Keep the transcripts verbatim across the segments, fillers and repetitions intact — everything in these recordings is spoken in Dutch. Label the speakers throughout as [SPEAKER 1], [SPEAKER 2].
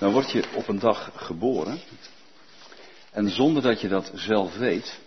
[SPEAKER 1] Dan word je op een dag geboren. En zonder dat je dat zelf weet,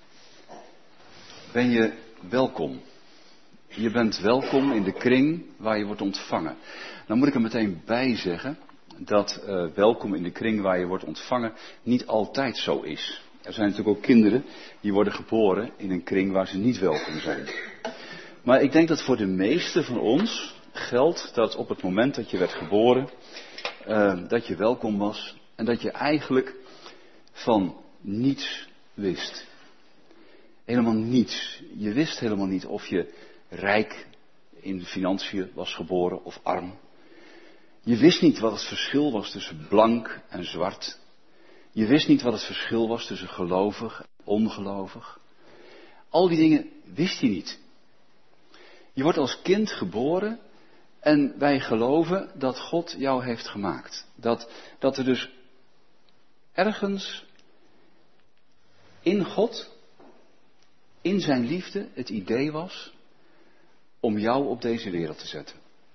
[SPEAKER 1] ben je welkom. Je bent welkom in de kring waar je wordt ontvangen. Nou moet ik er meteen bij zeggen dat uh, welkom in de kring waar je wordt ontvangen niet altijd zo is. Er zijn natuurlijk ook kinderen die worden geboren in een kring waar ze niet welkom zijn. Maar ik denk dat voor de meesten van ons geldt dat op het moment dat je werd geboren, uh, dat je welkom was en dat je eigenlijk van niets wist. Helemaal niets. Je wist helemaal niet of je rijk in de financiën was geboren of arm. Je wist niet wat het verschil was tussen blank en zwart. Je wist niet wat het verschil was tussen gelovig en ongelovig. Al die dingen wist je niet. Je wordt als kind geboren en wij geloven dat God jou heeft gemaakt. Dat, dat er dus ergens in God, in zijn liefde, het idee was om jou op deze wereld te zetten.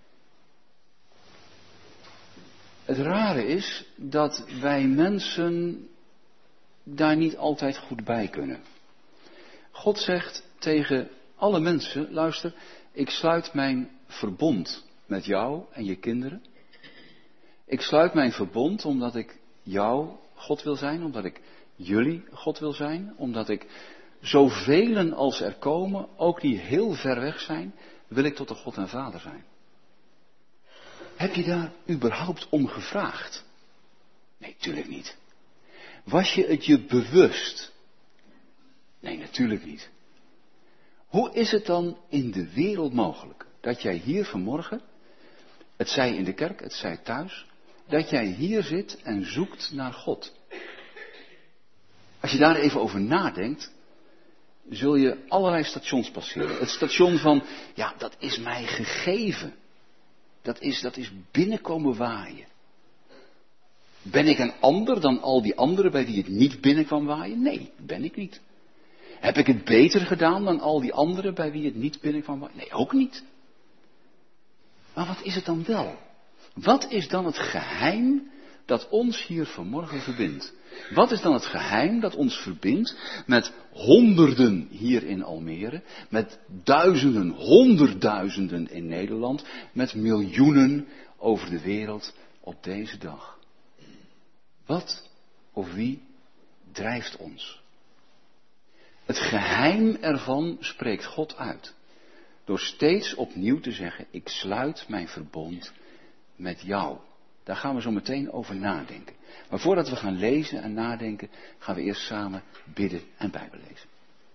[SPEAKER 1] Het rare is dat wij mensen daar niet altijd goed bij kunnen. God zegt tegen alle mensen, luister, ik sluit mijn verbond met jou en je kinderen. Ik sluit mijn verbond omdat ik jou God wil zijn, omdat ik jullie God wil zijn, omdat ik zoveel als er komen, ook die heel ver weg zijn, wil ik tot de God en Vader zijn. Heb je daar überhaupt om gevraagd? Nee, natuurlijk niet. Was je het je bewust? Nee, natuurlijk niet. Hoe is het dan in de wereld mogelijk dat jij hier vanmorgen, het zij in de kerk, het zij thuis, dat jij hier zit en zoekt naar God? Als je daar even over nadenkt, zul je allerlei stations passeren. Het station van, ja, dat is mij gegeven. Dat is, dat is binnenkomen waaien. Ben ik een ander dan al die anderen bij wie het niet binnenkwam waaien? Nee, ben ik niet. Heb ik het beter gedaan dan al die anderen bij wie het niet binnenkwam waaien? Nee, ook niet. Maar wat is het dan wel? Wat is dan het geheim dat ons hier vanmorgen verbindt? Wat is dan het geheim dat ons verbindt met honderden hier in Almere, met duizenden, honderdduizenden in Nederland, met miljoenen over de wereld op deze dag? Wat of wie drijft ons? Het geheim ervan spreekt God uit, door steeds opnieuw te zeggen, ik sluit mijn verbond met jou. Daar gaan we zo meteen over nadenken. Maar voordat we gaan lezen en nadenken, gaan we eerst samen bidden en Bijbel lezen.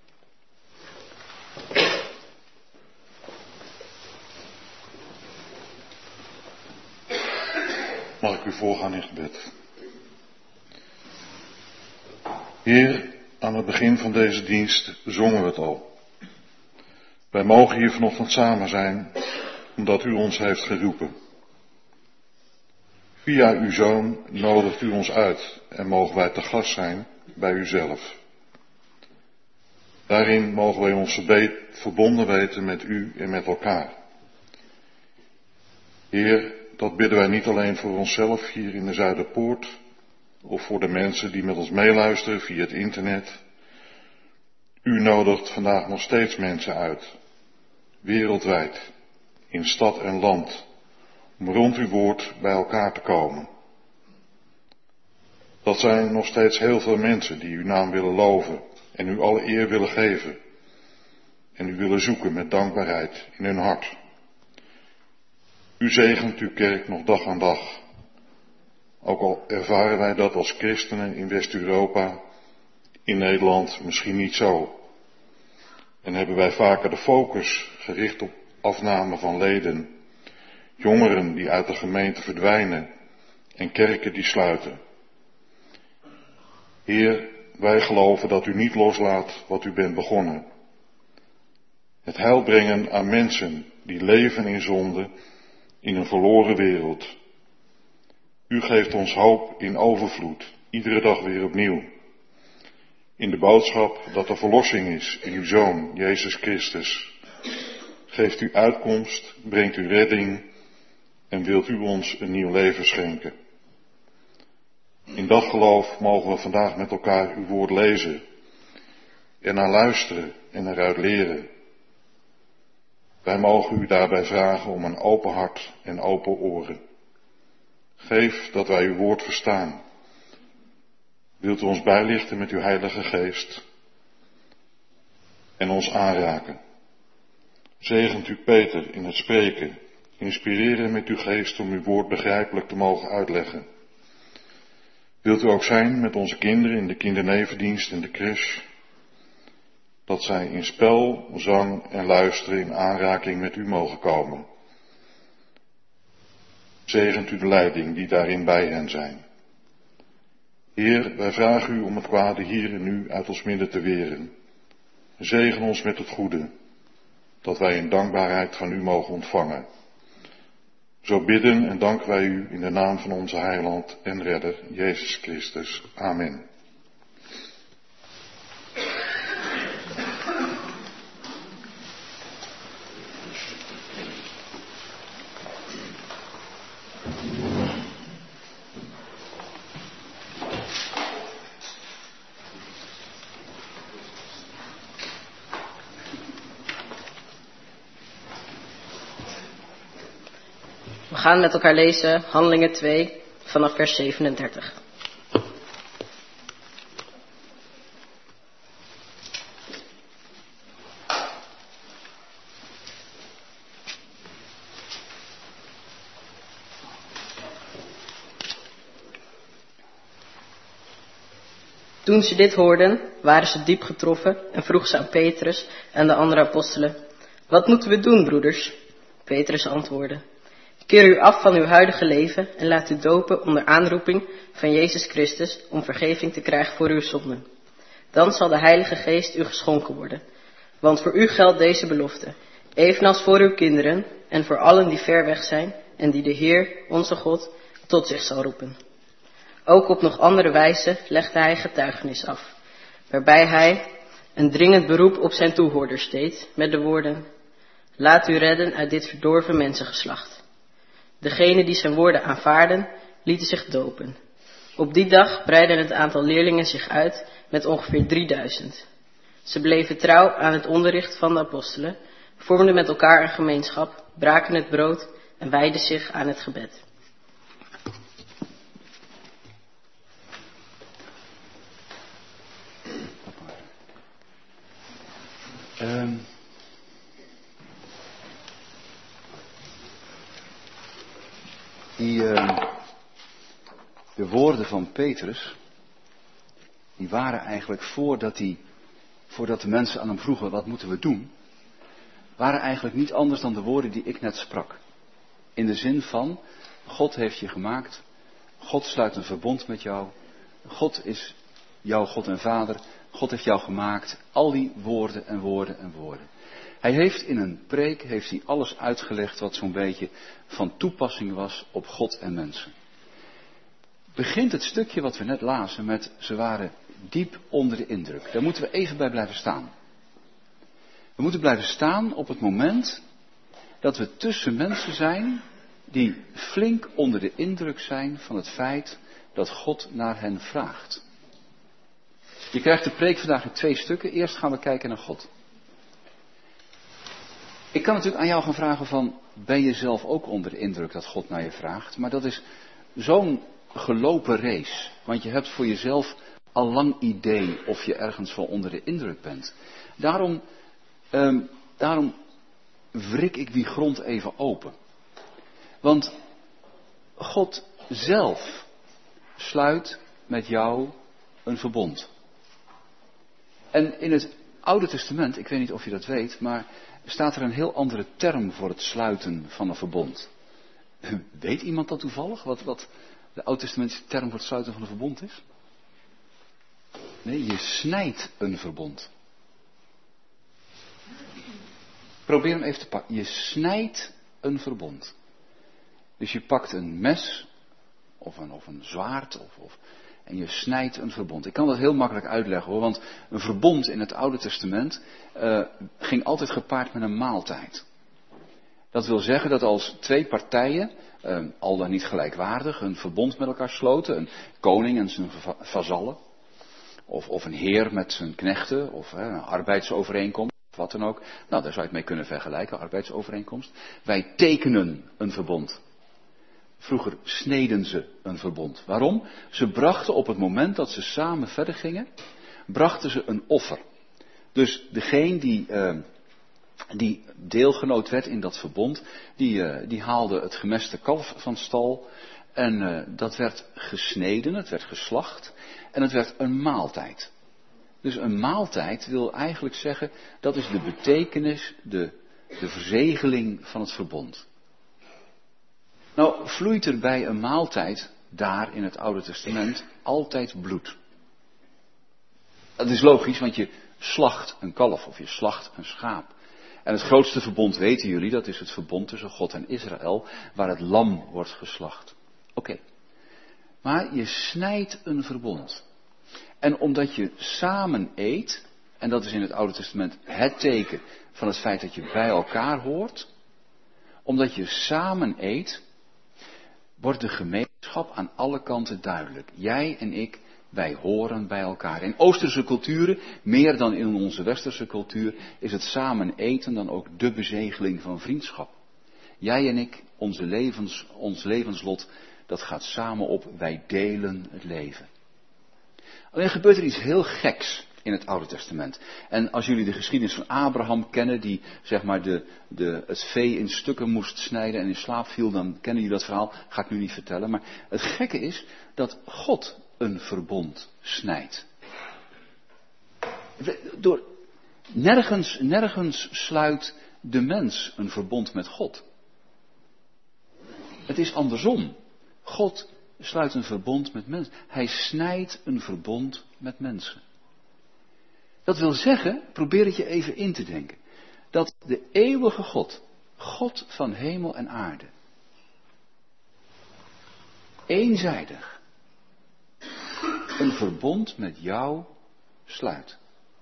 [SPEAKER 2] Mag ik u voorgaan in gebed? Heer, aan het begin van deze dienst zongen we het al. Wij mogen hier vanochtend samen zijn, omdat u ons heeft geroepen. Via uw Zoon nodigt u ons uit en mogen wij te gast zijn bij uzelf. Daarin mogen wij ons verbonden weten met u en met elkaar. Heer, dat bidden wij niet alleen voor onszelf hier in de Zuiderpoort, of voor de mensen die met ons meeluisteren via het internet. U nodigt vandaag nog steeds mensen uit, wereldwijd, in stad en land, om rond uw woord bij elkaar te komen. Dat zijn nog steeds heel veel mensen die uw naam willen loven en u alle eer willen geven en u willen zoeken met dankbaarheid in hun hart. U zegent uw kerk nog dag aan dag, ook al ervaren wij dat als christenen in West-Europa, in Nederland misschien niet zo. En hebben wij vaker de focus gericht op afname van leden, jongeren die uit de gemeente verdwijnen en kerken die sluiten. Heer, wij geloven dat u niet loslaat wat u bent begonnen. Het heil brengen aan mensen die leven in zonde in een verloren wereld. U geeft ons hoop in overvloed, iedere dag weer opnieuw. In de boodschap dat er verlossing is in uw Zoon, Jezus Christus. Geeft u uitkomst, brengt u redding en wilt u ons een nieuw leven schenken. In dat geloof mogen we vandaag met elkaar uw woord lezen, er naar luisteren en eruit leren. Wij mogen u daarbij vragen om een open hart en open oren. Geef dat wij uw woord verstaan. Wilt u ons bijlichten met uw Heilige Geest en ons aanraken. Zegent u Peter in het spreken. Inspireren met uw geest om uw woord begrijpelijk te mogen uitleggen. Wilt u ook zijn met onze kinderen in de kindernevendienst en de crash, dat zij in spel, zang en luisteren in aanraking met u mogen komen. Zegent u de leiding die daarin bij hen zijn. Heer, wij vragen u om het kwade hier en nu uit ons midden te weren. Zegen ons met het goede, dat wij in dankbaarheid van u mogen ontvangen. Zo bidden en danken wij u in de naam van onze Heiland en Redder, Jezus Christus. Amen.
[SPEAKER 3] We gaan met elkaar lezen Handelingen twee vanaf vers zevenendertig. Toen ze dit hoorden, waren ze diep getroffen en vroegen ze aan Petrus en de andere apostelen: Wat moeten we doen, broeders? Petrus antwoordde: Keer u af van uw huidige leven en laat u dopen onder aanroeping van Jezus Christus om vergeving te krijgen voor uw zonden. Dan zal de Heilige Geest u geschonken worden. Want voor u geldt deze belofte, evenals voor uw kinderen en voor allen die ver weg zijn en die de Heer, onze God, tot zich zal roepen. Ook op nog andere wijze legde hij getuigenis af, waarbij hij een dringend beroep op zijn toehoorders deed met de woorden: Laat u redden uit dit verdorven mensengeslacht. Degenen die zijn woorden aanvaarden, lieten zich dopen. Op die dag breidde het aantal leerlingen zich uit met ongeveer drieduizend. Ze bleven trouw aan het onderricht van de apostelen, vormden met elkaar een gemeenschap, braken het brood en wijden zich aan het gebed.
[SPEAKER 1] Um, die, uh, de woorden van Petrus, die waren eigenlijk voordat, die, voordat de mensen aan hem vroegen wat moeten we doen, waren eigenlijk niet anders dan de woorden die ik net sprak. In de zin van, God heeft je gemaakt, God sluit een verbond met jou, God is jouw God en Vader, God heeft jou gemaakt, al die woorden en woorden en woorden. Hij heeft in een preek heeft hij alles uitgelegd wat zo'n beetje van toepassing was op God en mensen. Begint het stukje wat we net lazen met ze waren diep onder de indruk. Daar moeten we even bij blijven staan. We moeten blijven staan op het moment dat we tussen mensen zijn die flink onder de indruk zijn van het feit dat God naar hen vraagt. Je krijgt de preek vandaag in twee stukken. Eerst gaan we kijken naar God. Ik kan natuurlijk aan jou gaan vragen van, ben je zelf ook onder de indruk dat God naar je vraagt? Maar dat is zo'n gelopen race. Want je hebt voor jezelf al lang idee of je ergens wel onder de indruk bent. Daarom, um, daarom wrik ik die grond even open. Want God zelf sluit met jou een verbond. En in het Oude Testament, ik weet niet of je dat weet, maar staat er een heel andere term voor het sluiten van een verbond. Weet iemand dat toevallig, wat, wat de Oud-testamentische term voor het sluiten van een verbond is? Nee, je snijdt een verbond. Probeer hem even te pakken. Je snijdt een verbond. Dus je pakt een mes, of een, of een zwaard, of, of, en je snijdt een verbond. Ik kan dat heel makkelijk uitleggen hoor, want een verbond in het Oude Testament uh, ging altijd gepaard met een maaltijd. Dat wil zeggen dat als twee partijen, eh, al dan niet gelijkwaardig, een verbond met elkaar sloten, een koning en zijn va- vazallen, of, of een heer met zijn knechten, of eh, een arbeidsovereenkomst, of wat dan ook. Nou, daar zou je het mee kunnen vergelijken, arbeidsovereenkomst. Wij tekenen een verbond. Vroeger sneden ze een verbond. Waarom? Ze brachten op het moment dat ze samen verder gingen, brachten ze een offer. Dus degene die, uh, die deelgenoot werd in dat verbond, die, uh, die haalde het gemeste kalf van stal. En uh, dat werd gesneden, het werd geslacht. En het werd een maaltijd. Dus een maaltijd wil eigenlijk zeggen, dat is de betekenis, de, de verzegeling van het verbond. Nou, vloeit er bij een maaltijd, daar in het Oude Testament, altijd bloed. Dat is logisch, want je slacht een kalf of je slacht een schaap. En het grootste verbond, weten jullie, dat is het verbond tussen God en Israël, waar het lam wordt geslacht. Oké. Okay. Maar je snijdt een verbond. En omdat je samen eet, en dat is in het Oude Testament het teken van het feit dat je bij elkaar hoort, omdat je samen eet, wordt de gemeenschap aan alle kanten duidelijk. Jij en ik, wij horen bij elkaar. In Oosterse culturen, meer dan in onze Westerse cultuur, is het samen eten dan ook de bezegeling van vriendschap. Jij en ik, onze levens, ons levenslot, dat gaat samen op, wij delen het leven. Alleen gebeurt er iets heel geks in het Oude Testament. En als jullie de geschiedenis van Abraham kennen, die zeg maar de, de, het vee in stukken moest snijden en in slaap viel, dan kennen jullie dat verhaal, ga ik nu niet vertellen. Maar het gekke is dat God een verbond snijdt. Door, nergens, nergens sluit de mens een verbond met God. Het is andersom. God sluit een verbond met mensen. Hij snijdt een verbond met mensen. Dat wil zeggen, probeer het je even in te denken, dat de eeuwige God, God van hemel en aarde, eenzijdig een verbond met jou sluit.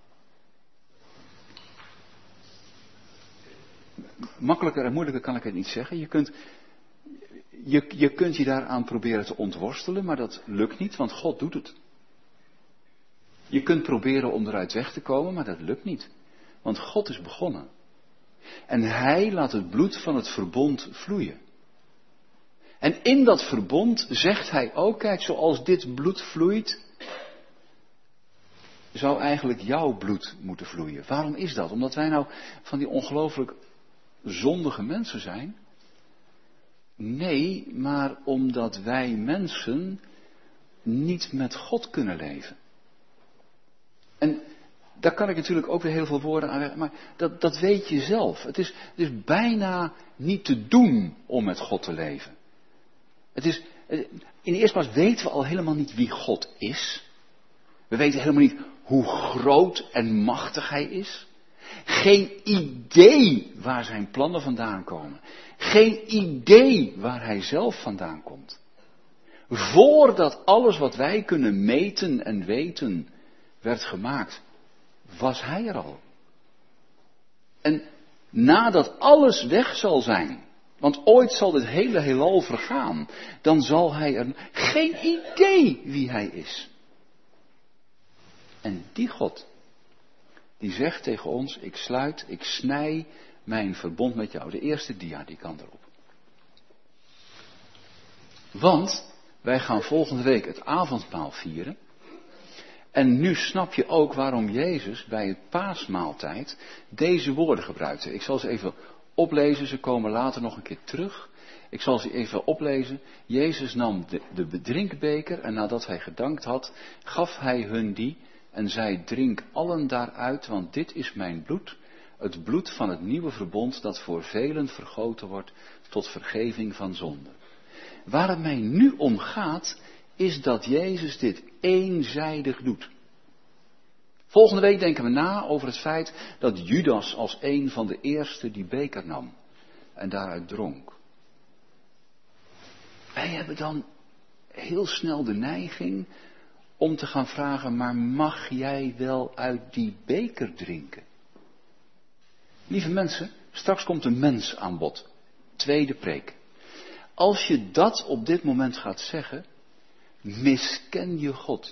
[SPEAKER 1] Makkelijker en moeilijker kan ik het niet zeggen. Je kunt je, je kunt je daaraan proberen te ontworstelen, maar dat lukt niet, want God doet het. Je kunt proberen om eruit weg te komen, maar dat lukt niet. Want God is begonnen. En Hij laat het bloed van het verbond vloeien. En in dat verbond zegt Hij ook, kijk, zoals dit bloed vloeit, zou eigenlijk jouw bloed moeten vloeien. Waarom is dat? Omdat wij nou van die ongelooflijk zondige mensen zijn? Nee, maar omdat wij mensen niet met God kunnen leven. En daar kan ik natuurlijk ook weer heel veel woorden aan weg, maar dat, dat weet je zelf. Het is, het is bijna niet te doen om met God te leven. Het is, in de eerste plaats weten we al helemaal niet wie God is. We weten helemaal niet hoe groot en machtig Hij is. Geen idee waar zijn plannen vandaan komen. Geen idee waar Hij zelf vandaan komt. Voordat alles wat wij kunnen meten en weten werd gemaakt, was Hij er al. En nadat alles weg zal zijn, want ooit zal dit hele heelal vergaan, dan zal Hij er geen idee wie Hij is. En die God, die zegt tegen ons, ik sluit, ik snij mijn verbond met jou. De eerste dia, die kan erop. Want wij gaan volgende week het avondmaal vieren. En nu snap je ook waarom Jezus bij het paasmaaltijd deze woorden gebruikte. Ik zal ze even oplezen, ze komen later nog een keer terug. Ik zal ze even oplezen. Jezus nam de, de drinkbeker en nadat Hij gedankt had, gaf Hij hun die en zei, drink allen daaruit, want dit is mijn bloed, het bloed van het nieuwe verbond dat voor velen vergoten wordt tot vergeving van zonde. Waar het mij nu om gaat, is dat Jezus dit eenzijdig doet. Volgende week denken we na over het feit dat Judas als een van de eerste die beker nam en daaruit dronk. Wij hebben dan heel snel de neiging om te gaan vragen, maar mag jij wel uit die beker drinken? Lieve mensen, straks komt een mens aan bod. tweede preek. Als je dat op dit moment gaat zeggen, misken je God.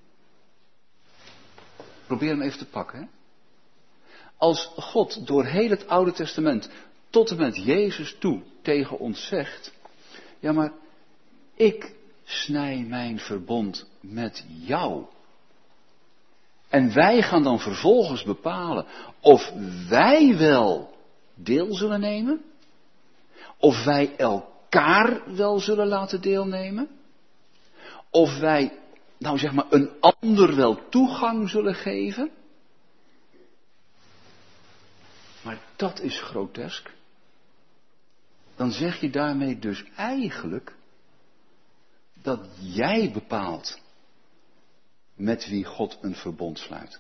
[SPEAKER 1] Probeer hem even te pakken. Hè? Als God door heel het Oude Testament tot en met Jezus toe tegen ons zegt, ja maar ik snij mijn verbond met jou. En wij gaan dan vervolgens bepalen of wij wel deel zullen nemen, of wij elkaar wel zullen laten deelnemen, of wij, nou zeg maar, een ander wel toegang zullen geven. Maar dat is grotesk. Dan zeg je daarmee dus eigenlijk dat jij bepaalt met wie God een verbond sluit.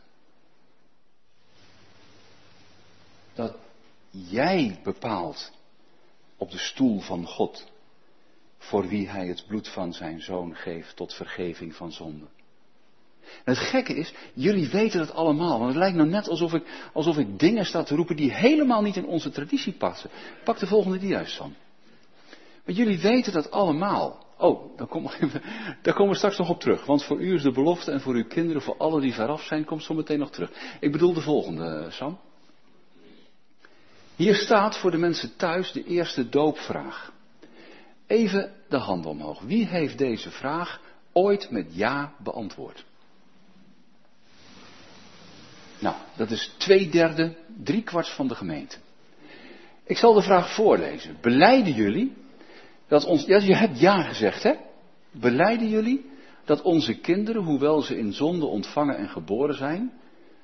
[SPEAKER 1] Dat jij bepaalt op de stoel van God voor wie hij het bloed van zijn zoon geeft tot vergeving van zonde. En het gekke is, jullie weten dat allemaal, want het lijkt nou net alsof ik, alsof ik dingen sta te roepen die helemaal niet in onze traditie passen. Pak de volgende dia, Sam. Maar jullie weten dat allemaal. Oh, daar komen daar komen we straks nog op terug, want voor u is de belofte en voor uw kinderen, voor alle die veraf zijn, komt zo meteen nog terug. Ik bedoel de volgende, Sam. Hier staat voor de mensen thuis de eerste doopvraag. Even de hand omhoog. Wie heeft deze vraag ooit met ja beantwoord? Nou, dat is twee derde, drie kwart van de gemeente. Ik zal de vraag voorlezen. Belijden jullie dat ons, ja, je hebt ja gezegd, hè? Belijden jullie dat onze kinderen, hoewel ze in zonde ontvangen en geboren zijn,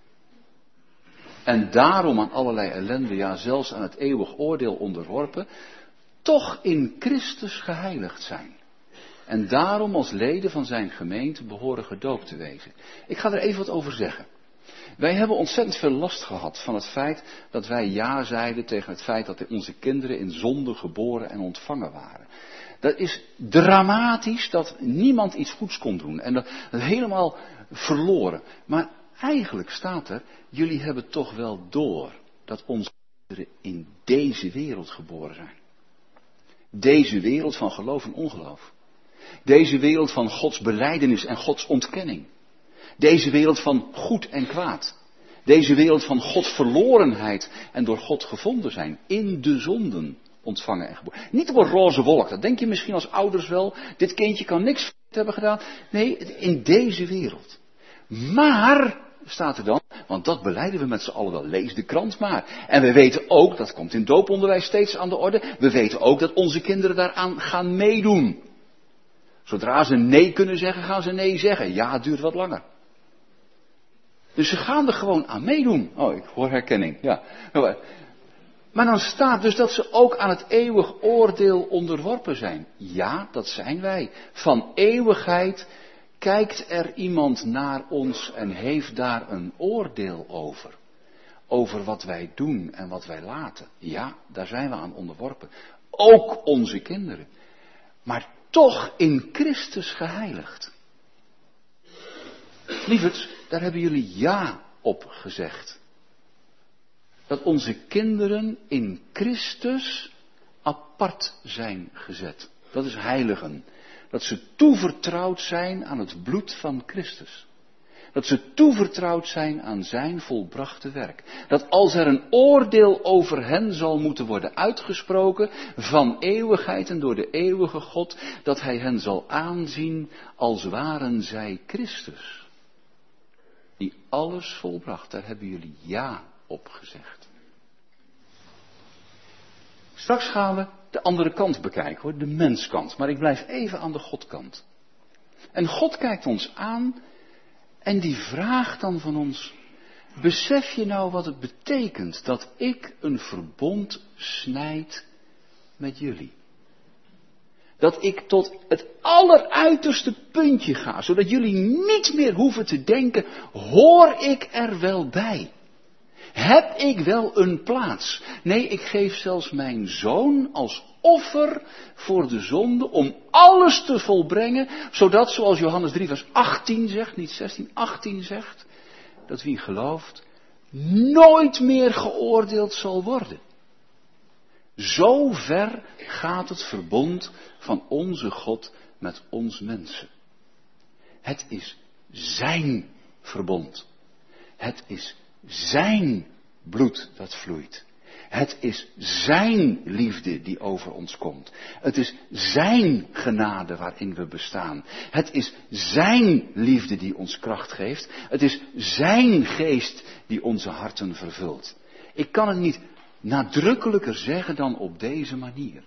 [SPEAKER 1] en daarom aan allerlei ellende, ja zelfs aan het eeuwig oordeel onderworpen, toch in Christus geheiligd zijn. En daarom als leden van zijn gemeente behoren gedoopt te wezen. Ik ga er even wat over zeggen. Wij hebben ontzettend veel last gehad van het feit dat wij ja zeiden tegen het feit dat onze kinderen in zonde geboren en ontvangen waren. Dat is dramatisch dat niemand iets goeds kon doen en dat het helemaal verloren. Maar eigenlijk staat er, jullie hebben toch wel door dat onze kinderen in deze wereld geboren zijn. Deze wereld van geloof en ongeloof. Deze wereld van Gods belijdenis en Gods ontkenning. Deze wereld van goed en kwaad. Deze wereld van Gods verlorenheid en door God gevonden zijn. In de zonden ontvangen en geboren. Niet op een roze wolk, dat denk je misschien als ouders wel. Dit kindje kan niks fout hebben gedaan. Nee, in deze wereld. Maar, staat er dan, want dat belijden we met z'n allen wel, lees de krant maar. En we weten ook, dat komt in dooponderwijs steeds aan de orde, we weten ook dat onze kinderen daaraan gaan meedoen. Zodra ze nee kunnen zeggen, gaan ze nee zeggen. Ja, het duurt wat langer. Dus ze gaan er gewoon aan meedoen. Oh, ik hoor herkenning, ja. Maar dan staat dus dat ze ook aan het eeuwig oordeel onderworpen zijn. Ja, dat zijn wij. Van eeuwigheid kijkt er iemand naar ons en heeft daar een oordeel over. Over wat wij doen en wat wij laten. Ja, daar zijn we aan onderworpen. Ook onze kinderen. Maar toch in Christus geheiligd. Lieverds, daar hebben jullie ja op gezegd. Dat onze kinderen in Christus apart zijn gezet. Dat is heiligen. Dat ze toevertrouwd zijn aan het bloed van Christus. Dat ze toevertrouwd zijn aan zijn volbrachte werk. Dat als er een oordeel over hen zal moeten worden uitgesproken, van eeuwigheid en door de eeuwige God, dat hij hen zal aanzien als waren zij Christus. Die alles volbracht, daar hebben jullie ja op gezegd. Straks gaan we de andere kant bekijken hoor, de menskant. Maar ik blijf even aan de Godkant. En God kijkt ons aan en die vraagt dan van ons, besef je nou wat het betekent dat ik een verbond snijd met jullie? Dat ik tot het alleruiterste puntje ga, zodat jullie niet meer hoeven te denken, hoor ik er wel bij? Heb ik wel een plaats? Nee, ik geef zelfs mijn zoon als offer voor de zonde om alles te volbrengen, zodat, zoals Johannes drie vers achttien zegt, niet zestien, achttien zegt, dat wie gelooft nooit meer geoordeeld zal worden. Zo ver gaat het verbond van onze God met ons mensen. Het is zijn verbond. Het is zijn bloed dat vloeit. Het is zijn liefde die over ons komt. Het is zijn genade waarin we bestaan. Het is zijn liefde die ons kracht geeft. Het is zijn geest die onze harten vervult. Ik kan het niet nadrukkelijker zeggen dan op deze manier.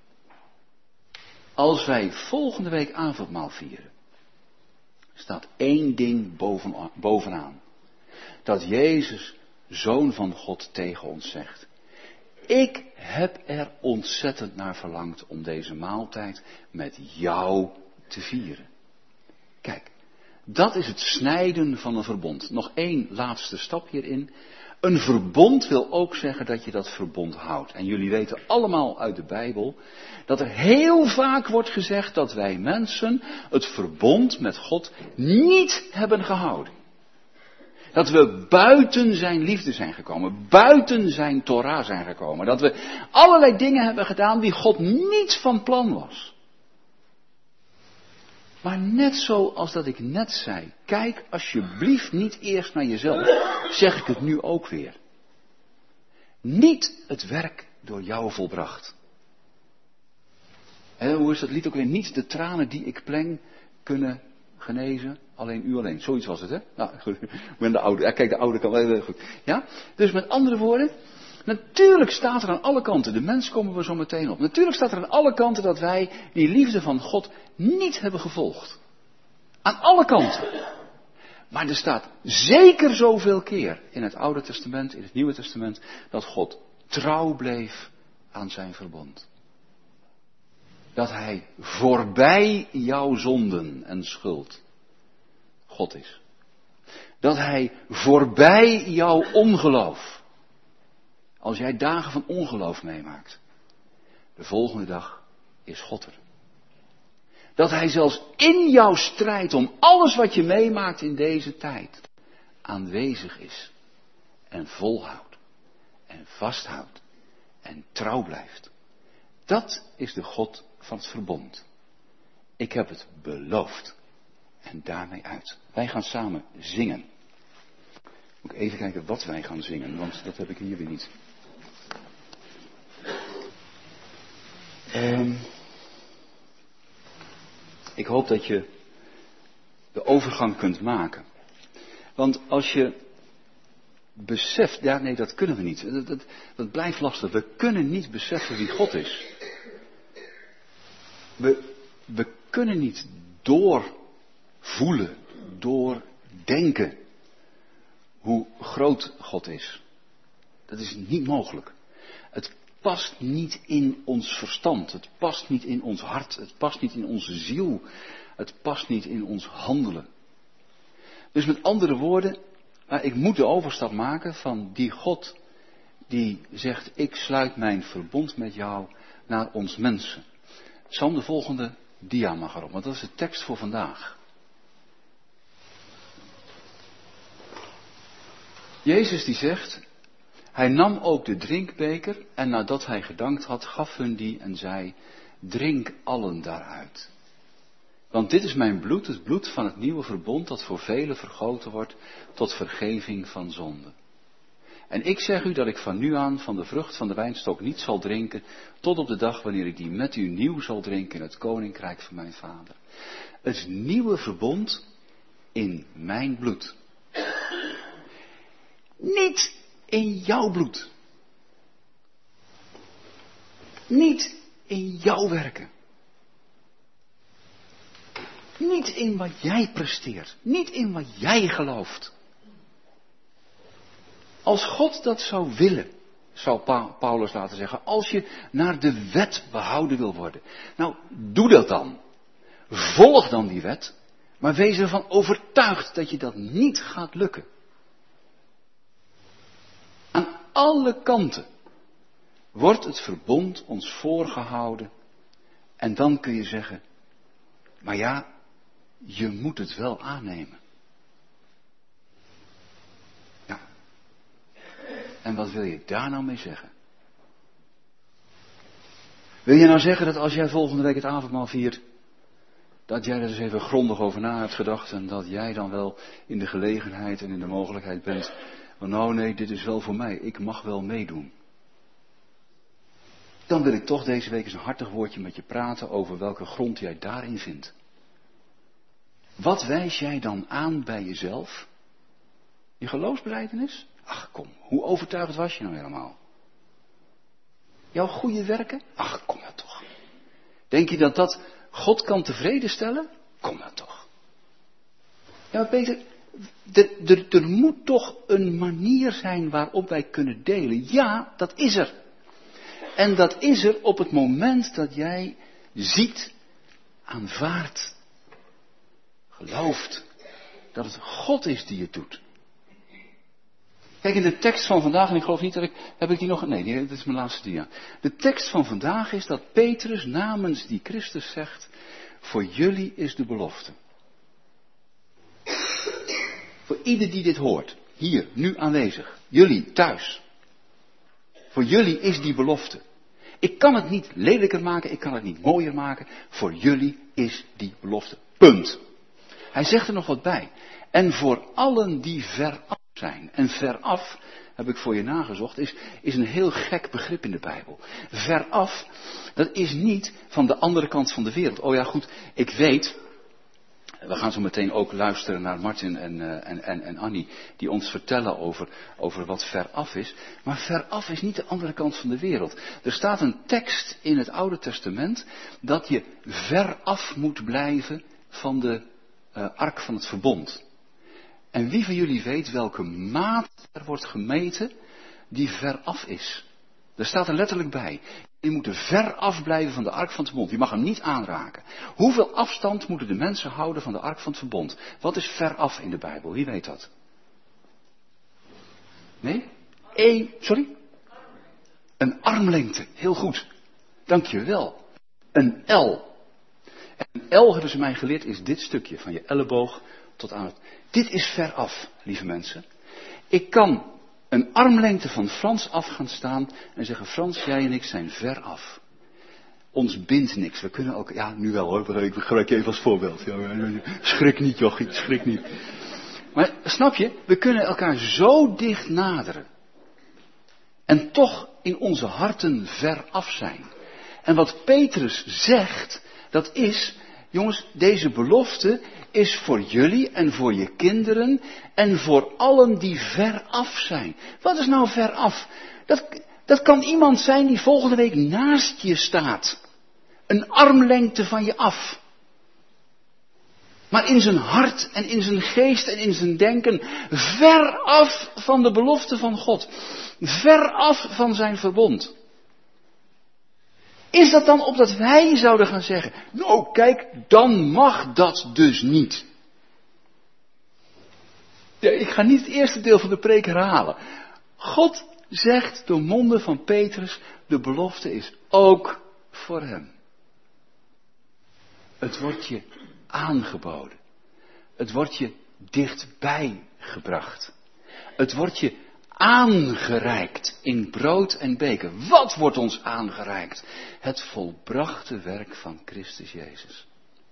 [SPEAKER 1] Als wij volgende week avondmaal vieren, staat één ding boven, bovenaan. Dat Jezus, Zoon van God, tegen ons zegt. Ik heb er ontzettend naar verlangd om deze maaltijd met jou te vieren. Kijk, dat is het snijden van een verbond. Nog één laatste stap hierin. Een verbond wil ook zeggen dat je dat verbond houdt. En jullie weten allemaal uit de Bijbel dat er heel vaak wordt gezegd dat wij mensen het verbond met God niet hebben gehouden. Dat we buiten zijn liefde zijn gekomen, buiten zijn Torah zijn gekomen. Dat we allerlei dingen hebben gedaan die God niet van plan was. Maar net zoals dat ik net zei, kijk alsjeblieft niet eerst naar jezelf, zeg ik het nu ook weer. Niet het werk door jou volbracht. En hoe is dat lied ook weer? Niet de tranen die ik pleng kunnen genezen, alleen u alleen. Zoiets was het, hè? Nou, goed. Ik ben de oude. Kijk, de oude kant. Heel goed. Ja? Dus met andere woorden, natuurlijk staat er aan alle kanten, de mens komen we zo meteen op. Natuurlijk staat er aan alle kanten dat wij die liefde van God niet hebben gevolgd. Aan alle kanten. Maar er staat zeker zoveel keer in het Oude Testament, in het Nieuwe Testament, dat God trouw bleef aan zijn verbond. Dat hij voorbij jouw zonden en schuld God is. Dat hij voorbij jouw ongeloof. Als jij dagen van ongeloof meemaakt, de volgende dag is God er. Dat hij zelfs in jouw strijd om alles wat je meemaakt in deze tijd aanwezig is. En volhoudt. En vasthoudt. En trouw blijft. Dat is de God van het verbond. Ik heb het beloofd. En daarmee uit. Wij gaan samen zingen. Moet ik even kijken wat wij gaan zingen, want dat heb ik hier weer niet. Um, ik hoop dat je de overgang kunt maken. Want als je beseft, ja nee dat kunnen we niet. Dat, dat, dat blijft lastig. We kunnen niet beseffen wie God is. We, we kunnen niet doorvoelen, doordenken hoe groot God is. Dat is niet mogelijk. Het past niet in ons verstand. Het past niet in ons hart. Het past niet in onze ziel. Het past niet in ons handelen. Dus met andere woorden, ik moet de overstap maken van die God die zegt, ik sluit mijn verbond met jou, naar ons mensen. Sam, de volgende dia mag erop, want dat is de tekst voor vandaag. Jezus die zegt, hij nam ook de drinkbeker en nadat hij gedankt had, gaf hun die en zei, drink allen daaruit. Want dit is mijn bloed, het bloed van het nieuwe verbond dat voor velen vergoten wordt tot vergeving van zonde. En ik zeg u dat ik van nu aan van de vrucht van de wijnstok niet zal drinken, tot op de dag wanneer ik die met u nieuw zal drinken in het koninkrijk van mijn vader. Het nieuwe verbond in mijn bloed. Niet in jouw bloed. Niet in jouw werken. Niet in wat jij presteert. Niet in wat jij gelooft. Als God dat zou willen, zou Paulus laten zeggen, als je naar de wet behouden wil worden. Nou, doe dat dan. Volg dan die wet, maar wees ervan overtuigd dat je dat niet gaat lukken. Aan alle kanten wordt het verbond ons voorgehouden en dan kun je zeggen, maar ja, je moet het wel aannemen. Ja. En wat wil je daar nou mee zeggen? Wil je nou zeggen dat als jij volgende week het avondmaal viert, dat jij er eens even grondig over na hebt gedacht en dat jij dan wel in de gelegenheid en in de mogelijkheid bent van nou nee, dit is wel voor mij, ik mag wel meedoen. Dan wil ik toch deze week eens een hartig woordje met je praten over welke grond jij daarin vindt. Wat wijs jij dan aan bij jezelf? Je geloofsbelijdenis? Ach kom, hoe overtuigd was je nou helemaal? Jouw goede werken? Ach kom nou toch. Denk je dat dat God kan tevreden stellen? Kom nou toch. Ja maar Peter, er, er, er moet toch een manier zijn waarop wij kunnen delen. Ja, dat is er. En dat is er op het moment dat jij ziet, aanvaardt, gelooft dat het God is die het doet. Kijk, in de tekst van vandaag, en ik geloof niet dat ik, heb ik die nog, nee, dit is mijn laatste dia. De tekst van vandaag is dat Petrus namens die Christus zegt, voor jullie is de belofte. Voor ieder die dit hoort, hier, nu aanwezig, jullie thuis. Voor jullie is die belofte. Ik kan het niet lelijker maken, ik kan het niet mooier maken. Voor jullie is die belofte. Punt. Hij zegt er nog wat bij. En voor allen die veraf zijn. En veraf, heb ik voor je nagezocht, is, is een heel gek begrip in de Bijbel. Veraf, dat is niet van de andere kant van de wereld. Oh ja, goed, ik weet, we gaan zo meteen ook luisteren naar Martin en, uh, en, en, en Annie, die ons vertellen over, over wat veraf is. Maar veraf is niet de andere kant van de wereld. Er staat een tekst in het Oude Testament dat je veraf moet blijven van de uh, ark van het verbond. En wie van jullie weet welke maat er wordt gemeten die veraf is? Er staat er letterlijk bij. Je moet er ver af blijven van de ark van het verbond. Je mag hem niet aanraken. Hoeveel afstand moeten de mensen houden van de ark van het verbond? Wat is ver af in de Bijbel? Wie weet dat? Nee? Eén, sorry? Een armlengte. Heel goed. Dank je wel. Een L. En een L, hebben ze mij geleerd, is dit stukje van je elleboog tot aan het... Dit is ver af, lieve mensen. Ik kan een armlengte van Frans af gaan staan en zeggen, Frans, jij en ik zijn ver af. Ons bindt niks. We kunnen ook, ja, nu wel hoor, ik gebruik je even als voorbeeld. Ja, schrik niet, jochie, schrik niet. Maar snap je, we kunnen elkaar zo dicht naderen. En toch in onze harten ver af zijn. En wat Petrus zegt, dat is, jongens, deze belofte is voor jullie en voor je kinderen en voor allen die ver af zijn. Wat is nou ver af? Dat, dat kan iemand zijn die volgende week naast je staat. Een armlengte van je af. Maar in zijn hart en in zijn geest en in zijn denken ver af van de belofte van God. Ver af van zijn verbond. Is dat dan opdat wij zouden gaan zeggen, nou kijk, dan mag dat dus niet. Ja, ik ga niet het eerste deel van de preek herhalen. God zegt door monden van Petrus, de belofte is ook voor hem. Het wordt je aangeboden. Het wordt je dichtbij gebracht. Het wordt je aangereikt in brood en beker. Wat wordt ons aangereikt? Het volbrachte werk van Christus Jezus.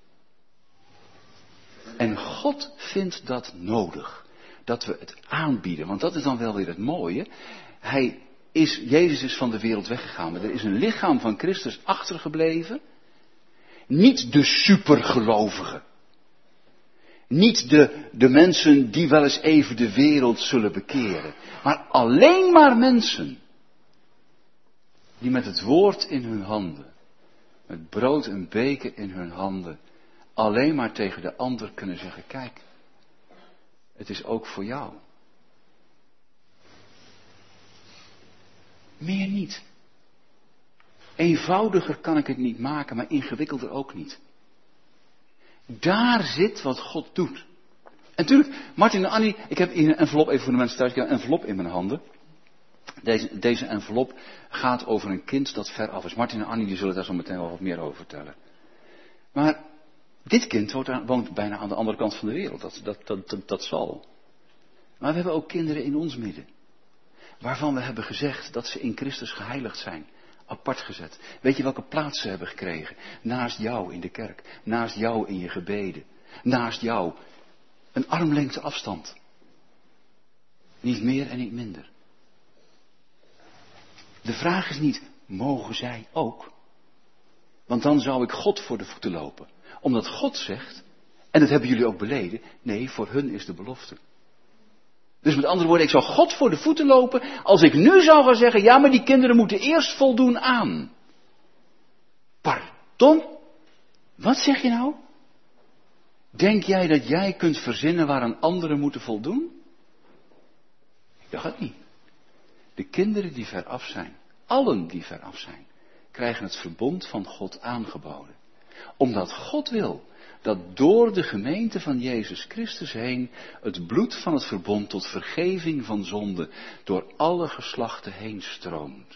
[SPEAKER 1] En God vindt dat nodig. Dat we het aanbieden. Want dat is dan wel weer het mooie. Hij is, Jezus is van de wereld weggegaan. Maar er is een lichaam van Christus achtergebleven. Niet de supergelovigen. Niet de, de mensen die wel eens even de wereld zullen bekeren. Maar alleen maar mensen. Die met het woord in hun handen. Met brood en beker in hun handen. Alleen maar tegen de ander kunnen zeggen, kijk. Het is ook voor jou. Meer niet. Eenvoudiger kan ik het niet maken, maar ingewikkelder ook niet. Daar zit wat God doet. En natuurlijk, Martin en Annie, ik heb hier een envelop, even voor de mensen thuis, ik heb een envelop in mijn handen. Deze, deze envelop gaat over een kind dat ver af is. Martin en Annie die zullen daar zo meteen wel wat meer over vertellen. Maar dit kind woont, aan, woont bijna aan de andere kant van de wereld, dat, dat, dat, dat, dat zal. Maar we hebben ook kinderen in ons midden. Waarvan we hebben gezegd dat ze in Christus geheiligd zijn. apart gezet. Weet je welke plaats ze hebben gekregen? Naast jou in de kerk, naast jou in je gebeden, naast jou een armlengte afstand. Niet meer en niet minder. De vraag is niet, mogen zij ook? Want dan zou ik God voor de voeten lopen. Omdat God zegt, en dat hebben jullie ook beleden, nee, voor hun is de belofte. Dus met andere woorden, ik zou God voor de voeten lopen als ik nu zou gaan zeggen, ja, maar die kinderen moeten eerst voldoen aan. Pardon? Wat zeg je nou? Denk jij dat jij kunt verzinnen waaraan anderen moeten voldoen? Dat gaat niet. De kinderen die veraf zijn, allen die veraf zijn, krijgen het verbond van God aangeboden. Omdat God wil dat door de gemeente van Jezus Christus heen het bloed van het verbond tot vergeving van zonde door alle geslachten heen stroomt.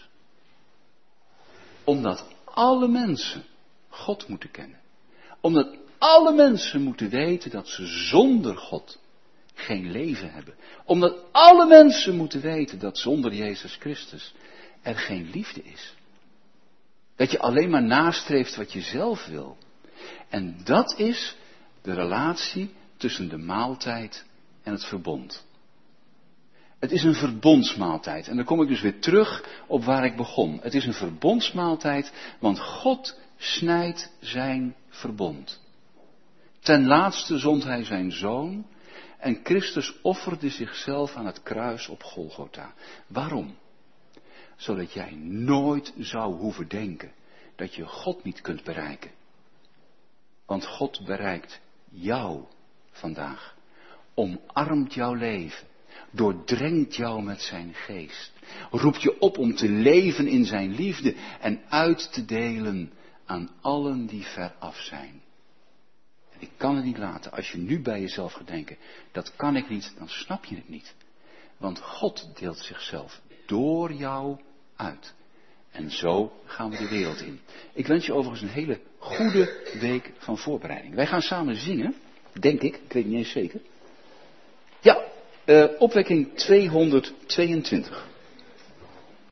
[SPEAKER 1] Omdat alle mensen God moeten kennen. Omdat alle mensen moeten weten dat ze zonder God geen leven hebben. Omdat alle mensen moeten weten dat zonder Jezus Christus er geen liefde is. Dat je alleen maar nastreeft wat je zelf wil. En dat is de relatie tussen de maaltijd en het verbond. Het is een verbondsmaaltijd. En dan kom ik dus weer terug op waar ik begon. Het is een verbondsmaaltijd, want God snijdt zijn verbond. Ten laatste zond hij zijn zoon en Christus offerde zichzelf aan het kruis op Golgotha. Waarom? Zodat jij nooit zou hoeven denken dat je God niet kunt bereiken. Want God bereikt jou vandaag, omarmt jouw leven, doordrenkt jou met zijn geest, roept je op om te leven in zijn liefde en uit te delen aan allen die veraf zijn. En ik kan het niet laten, als je nu bij jezelf gaat denken, dat kan ik niet, dan snap je het niet. Want God deelt zichzelf door jou uit. En zo gaan we de wereld in. Ik wens je overigens een hele goede week van voorbereiding. Wij gaan samen zingen, denk ik, ik weet niet eens zeker. Ja, uh, opwekking tweehonderdtweeëntwintig.